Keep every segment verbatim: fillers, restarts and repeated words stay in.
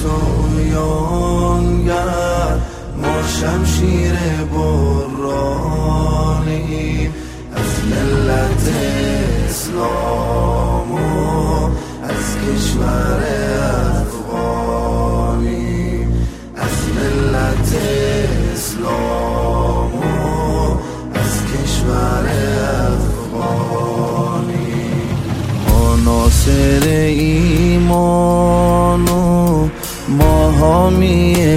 تویانگر ما شمشیر برانیم از ملت اسلام و از کشور افغانیم از ملت اسلام و از کشور افغانیم ما ناصر ایمان و ما حامی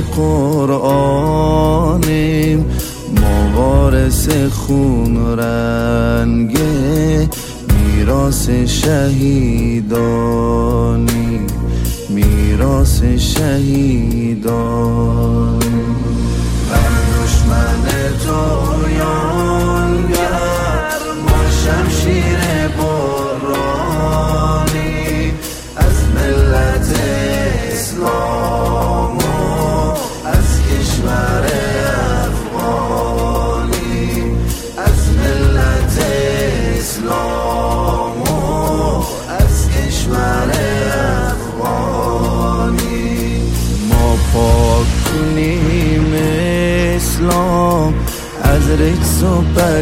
قرآنیم ما وارث خون رنگ میراث شهیدانیم میراث شهیدانیم بر دشمن تویانگر ما شمشیر برانیم از ملت اسلام و از کشور افغانیم از ملت اسلام و از کشور افغانیم ما پاک کنیم اسلام از رجس و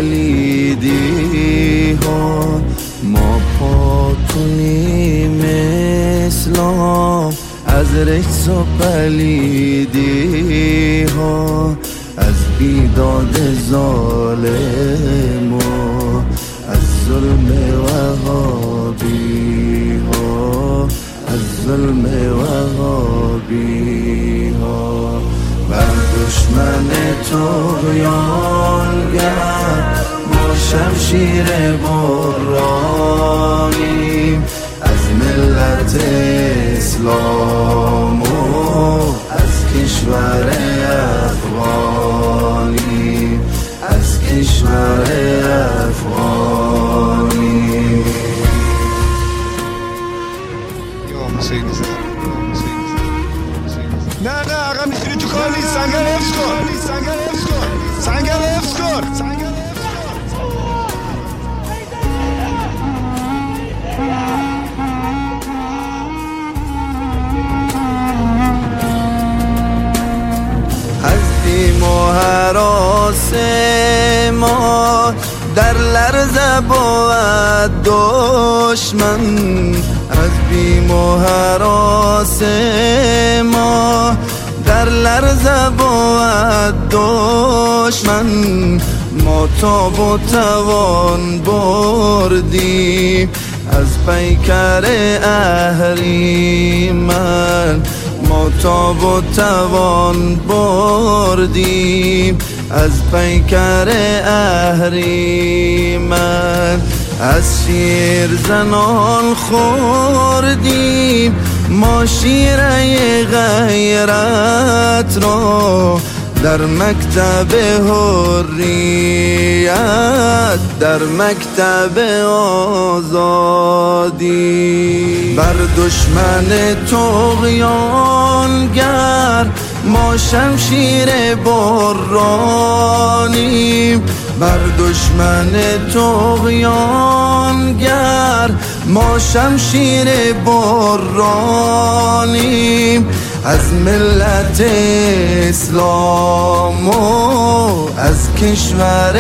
پلیدی ها ما پاک کنیم اسلام از رجس و پلیدی ها از بیداد ظالم و از ظلم وهابی ها از ظلم وهابی ها بر دشمن طغیانگر ما شمشیر برانیم از ملت اسلام و از کشور افغانیم از کشور افغانیم نه نه آقا میتونی تو کار نیست سنگر حفظ کن سنگر حفظ کن سنگر حفظ کن از بیم و هراس ما در لرزه بود دشمن از بیم و هراس ما در لرزه بود دشمن ما تاب و توان بردیم از پیکر اهریمن ما تاب و توان بردیم از پیکر اهریمن از شیر زنان خوردیم ما شیره غیرت را در مکتب حریت در مکتب آزادی بر دشمن طغیانگر ما شمشیر برانیم بر دشمن طغیانگر ما شمشیر برانیم از ملت اسلام و از کشور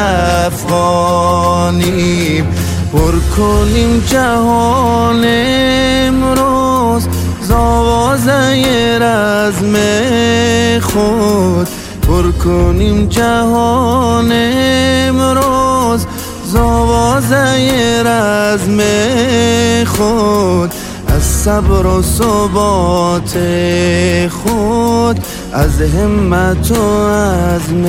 افغانیم پر کنیم جهان امروز ز آوازه رزم خود پر کنیم جهان امروز ز آوازه رزم خود از صبر و ثبات خود از همت و عزم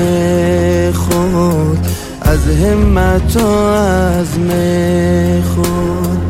خود از همت و عزم خود